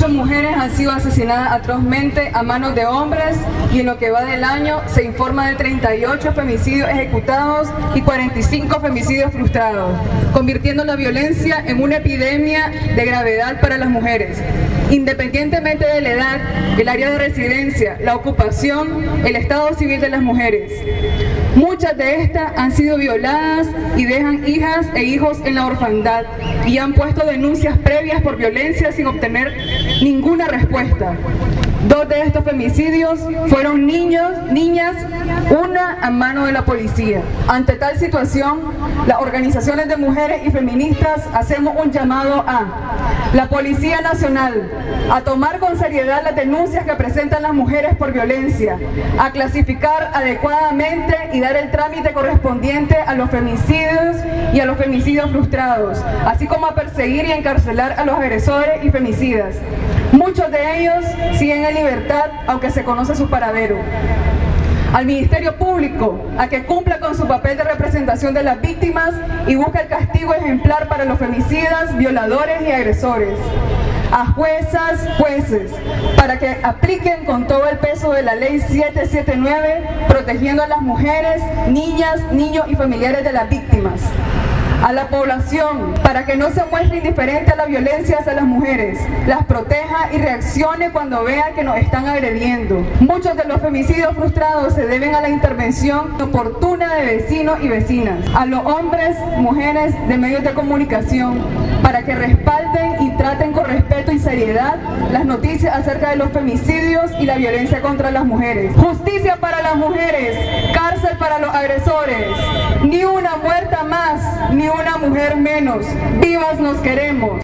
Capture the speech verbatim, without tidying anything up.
ocho mujeres han sido asesinadas atrozmente a manos de hombres y en lo que va del año se informa de treinta y ocho femicidios ejecutados y cuarenta y cinco femicidios frustrados, convirtiendo la violencia en una epidemia de gravedad para las mujeres. Independientemente de la edad, el área de residencia, la ocupación, el estado civil de las mujeres. Muchas de estas han sido violadas y dejan hijas e hijos en la orfandad y han puesto denuncias previas por violencia sin obtener ninguna respuesta. Dos de estos femicidios fueron niños, niñas, una a mano de la policía. Ante tal situación, las organizaciones de mujeres y feministas hacemos un llamado a la Policía Nacional a tomar con seriedad las denuncias que presentan las mujeres por violencia, a clasificar adecuadamente y dar el trámite correspondiente a los femicidios y a los femicidios frustrados, así como a perseguir y encarcelar a los agresores y femicidas. Muchos de ellos siguen en libertad, aunque se conoce su paradero. Al Ministerio Público, a que cumpla con su papel de representación de las víctimas y busque el castigo ejemplar para los femicidas, violadores y agresores. A juezas, jueces, para que apliquen con todo el peso de la ley setecientos setenta y nueve, protegiendo a las mujeres, niñas, niños y familiares de las víctimas. A la población, para que no se muestre indiferente a la violencia hacia las mujeres, las proteja y reaccione cuando vea que nos están agrediendo. Muchos de los femicidios frustrados se deben a la intervención oportuna de vecinos y vecinas. A los hombres, mujeres de medios de comunicación, para que respalden y traten con respeto y seriedad las noticias acerca de los femicidios y la violencia contra las mujeres. Justicia para las mujeres, cárcel para los agresores, ni una muerta más, ni una mujer menos. Vivas nos queremos.